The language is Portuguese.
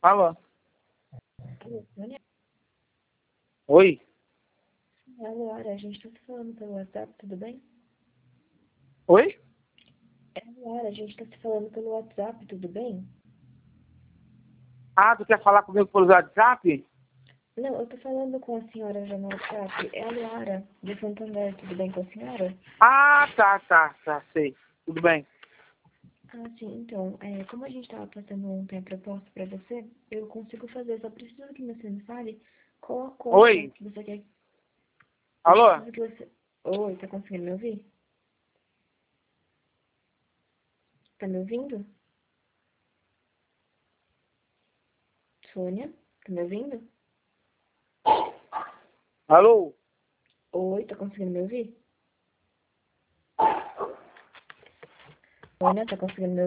Alô? Sônia? Oi? Alô, Laura, a gente tá se falando pelo WhatsApp, tudo bem? Oi? Laura, a gente tá se falando pelo WhatsApp, tudo bem? Ah, tu quer falar comigo pelo WhatsApp? Não, eu tô falando com a senhora já no WhatsApp. É a Lara, de Santander, tudo bem com a senhora? Ah, tá, sei. Tudo bem. Ah, sim, então, como a gente tava passando ontem a proposta pra você, eu consigo fazer, só preciso que você me fale qual a conta Oi? que você quer. Eu Alô? preciso que você... Oi, tá conseguindo me ouvir? Tá me ouvindo? Sônia, tá me ouvindo? Alô? Oi, tá conseguindo me ouvir? Sônia, tá conseguindo me ouvir?